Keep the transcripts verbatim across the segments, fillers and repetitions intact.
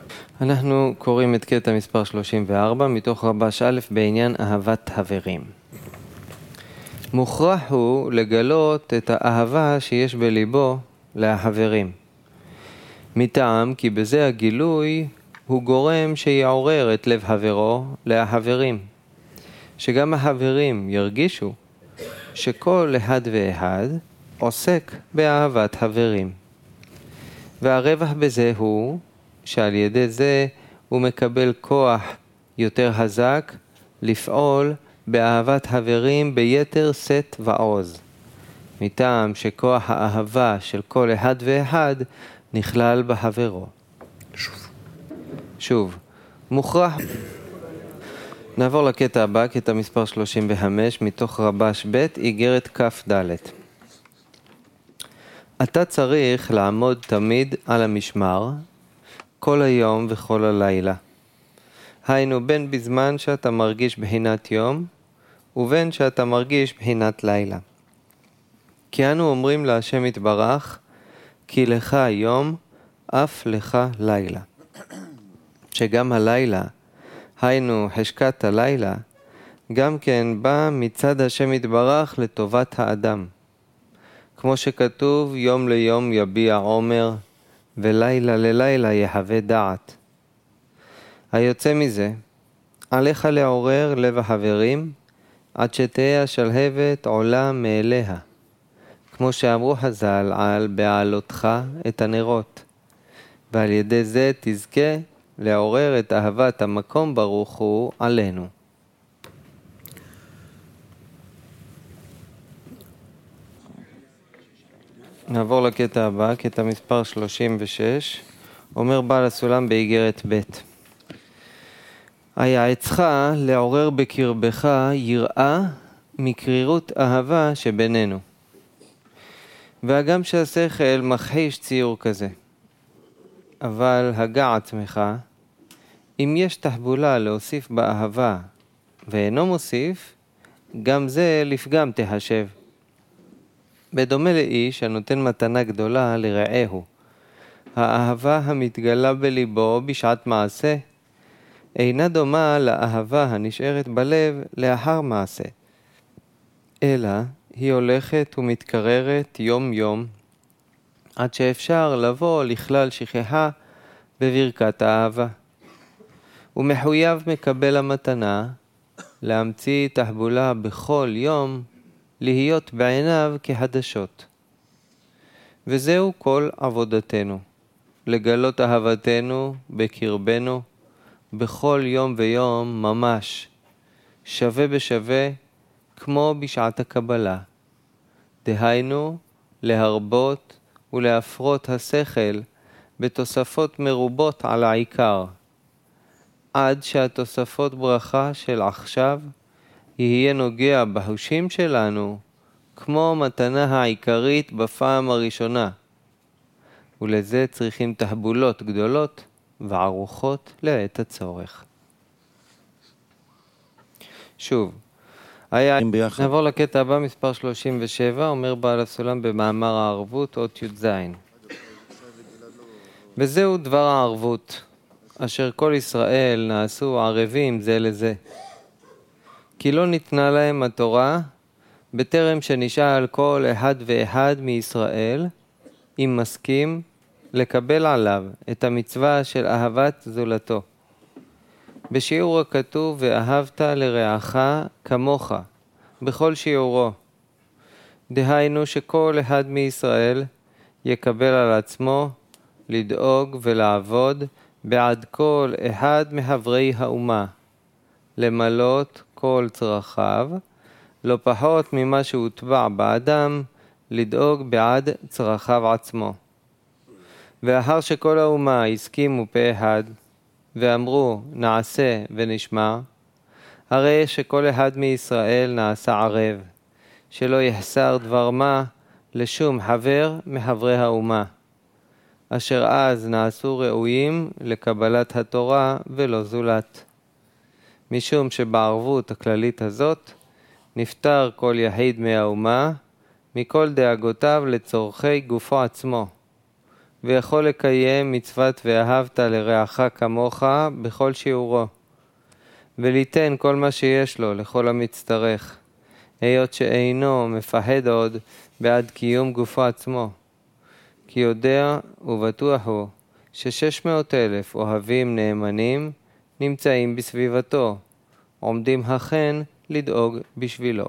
אנחנו קוראים את קטע מספר שלושים וארבע מתוך רבש א' בעניין אהבת חברים. מוכרח הוא לגלות את האהבה שיש בליבו לחברים. מטעם כי בזה הגילוי הוא גורם שיעורר את לב חברו לחברים. שגם החברים ירגישו שכל אחד ואחד עוסק באהבת חברים. והרווח בזה הוא שעל ידי זה הוא מקבל כוח יותר חזק לפעול באהבת חברים ביתר שאת ועוז. מטעם שכוח האהבה של כל אחד ואחד נכלל בחברו. שוב. שוב. מוכרח. נעבור לקטע הבא, קטע מספר שלושים וחמש, מתוך רבש ב' איגרת כף ד'. אתה צריך לעמוד תמיד על המשמר, כל היום וכל הלילה. היינו בין בזמן שאתה מרגיש בחינת יום, ובין שאתה מרגיש בחינת לילה. כי אנו אומרים להשם יתברך, כי לך יום, אף לך לילה. שגם הלילה, היינו חשקת הלילה, גם כן בא מצד השם יתברך לטובת האדם. כמו שכתוב, יום ליום יביע עומר, ולילה ללילה יחווה דעת. היוצא מזה, עליך לעורר לב החברים, עד שתהיה השלהבת עולה מאליה. כמו שאמרו חז"ל על בעלותך את הנרות. ועל ידי זה תזכה לעורר את אהבת המקום ברוך הוא עלינו. נעבור לקטע הבא, קטע מספר שלושים ושש, אומר בעל הסולם באיגרת ב'. היעצך לעורר בקרבך יראה מקרירות אהבה שבינינו. והגם שהשכל מכחיש ציור כזה. אבל הגע עצמך, אם יש תחבולה להוסיף באהבה ואינו מוסיף, גם זה לפגם תחשב. בדומה לאיש הנותן מתנה גדולה לרעהו. האהבה המתגלה בליבו בשעת מעשה, אינה דומה לאהבה הנשארת בלב לאחר מעשה. אלא היא הולכת ומתקררת יום יום, עד שאפשר לבוא לכלל שכחה בברכת האהבה. ומחויב מקבל המתנה להמציא תחבולה בכל יום, להיות בעיניו כחדשות. וזהו כל עבודתנו, לגלות אהבתנו בקרבנו, בכל יום ויום ממש, שווה בשווה, כמו בשעת הקבלה. דהיינו, להרבות ולהפרות השכל בתוספות מרובות על העיקר, עד שהתוספות ברכה של עכשיו יהיה נוגע בהושים שלנו כמו מתנה העיקרית בפעם הראשונה. ולזה צריכים תחבולות גדולות וערוכות לעת הצורך. שוב, היה... נעבור לקטע הבא מספר שלושים ושבע, אומר בעל הסולם במאמר הערבות אות י"ז. וזהו דבר הערבות, אשר כל ישראל נעשו ערבים זה לזה. כי לא ניתנה להם התורה, בטרם שנשאל כל אחד ואחד מישראל, אם מסכים לקבל עליו את המצווה של אהבת זולתו. בשיעור הכתוב, ואהבת לרעך כמוך, בכל שיעורו. דהיינו שכל אחד מישראל יקבל על עצמו לדאוג ולעבוד בעד כל אחד מחברי האומה, למלות כל צרכיו, לא פחות ממה שהוטבע באדם, לדאוג בעד צרכיו עצמו. ואחר שכל האומה הסכימו פה אחד, ואמרו נעשה ונשמע, הרי שכל אחד מישראל נעשה ערב, שלא יחסר דבר מה לשום חבר מחברי האומה, אשר אז נעשו ראויים לקבלת התורה ולא זולת. משום שבערבות הכללית הזאת נפטר כל יחיד מהאומה מכל דאגותיו לצורכי גופו עצמו, ויכול לקיים מצוות ואהבת לרעך כמוך בכל שיעורו, וליתן כל מה שיש לו לכל המצטרך, היות שאינו מפחד עוד בעד קיום גופו עצמו, כי יודע ובטוח הוא ששש מאות אלף אוהבים נאמנים נמצאים בסביבתו, עומדים הכן לדאוג בשבילו.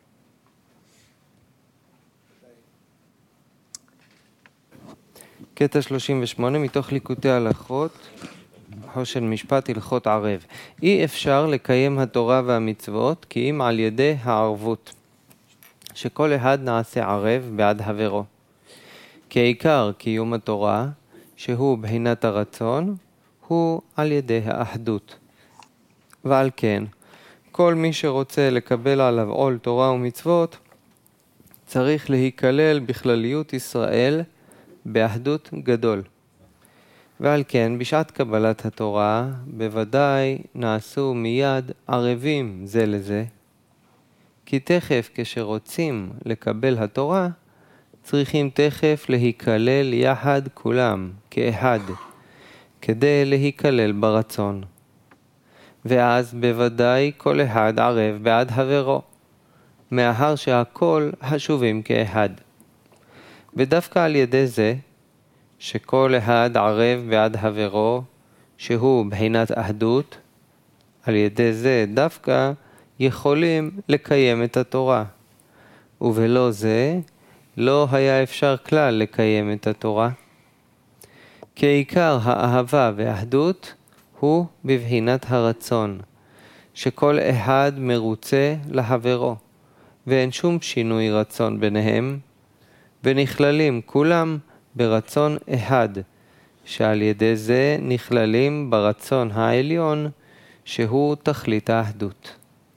קטע שלושים ושמונה מתוך ליקוטי הלכות, חושן משפט הלכות ערב. אי אפשר לקיים התורה והמצוות כי אם על ידי הערבות, שכל אחד נעשה ערב בעד חברו. כעיקר קיום התורה, שהוא בחינת הרצון, הוא על ידי האחדות. ועל כן, כל מי שרוצה לקבל עליו עול תורה ומצוות, צריך להיכלל בכלליות ישראל באחדות גדול. ועל כן, בשעת קבלת התורה, בוודאי נעשו מיד ערבים זה לזה, כי תכף כשרוצים לקבל התורה, צריכים תכף להיכלל יחד כולם, כאחד, כדי להיכלל ברצון. ואז בוודאי כל אחד ערב בעד חברו, מאחר שהכל חשובים כאחד. ודווקא על ידי זה, שכל אחד ערב בעד חברו, שהוא בחינת אחדות, על ידי זה דווקא יכולים לקיים את התורה. ובלא זה לא היה אפשר כלל לקיים את התורה. כעיקר האהבה והאחדות הוא בבחינת הרצון, שכל אחד מרוצה לחברו, ואין שום שינוי רצון ביניהם, ונכללים כולם ברצון אחד, שעל ידי זה נכללים ברצון העליון, שהוא תכלית האחדות.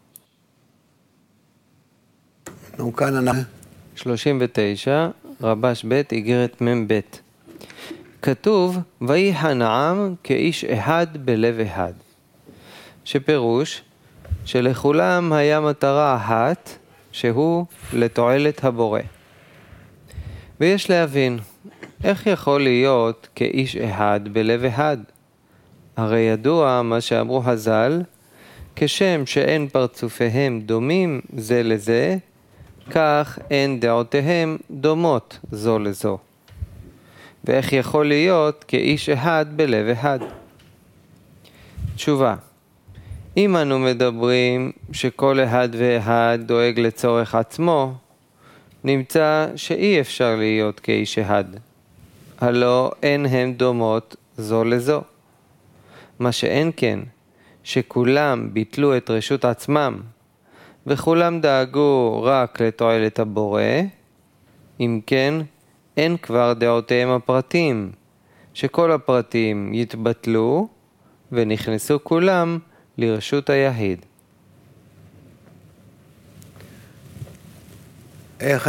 נו, כאן אנחנו... שלושים ותשע, רבש ב' איגרת מ' ב'. כתוב, ויחן העם כאיש אחד בלב אחד. שפירוש, שלכולם היה מטרה אחת, שהוא לתועלת הבורא. ויש להבין, איך יכול להיות כאיש אחד בלב אחד? הרי ידוע מה שאמרו חז"ל, כשם שאין פרצופיהם דומים זה לזה, כך אין דעותיהם דומות זו לזו. ואיך יכול להיות כאיש אחד בלב אחד? תשובה, אם אנו מדברים שכל אחד ואחד דואג לצורך עצמו, נמצא שאי אפשר להיות כאיש אחד. הלא אין הם דומות זו לזו. מה שאין כן, שכולם ביטלו את רשות עצמם, וכולם דאגו רק לתועלת הבורא, אם כן, אין כבר דעותיהם הפרטים, שכל הפרטים יתבטלו, ונכנסו כולם לרשות היחיד. איך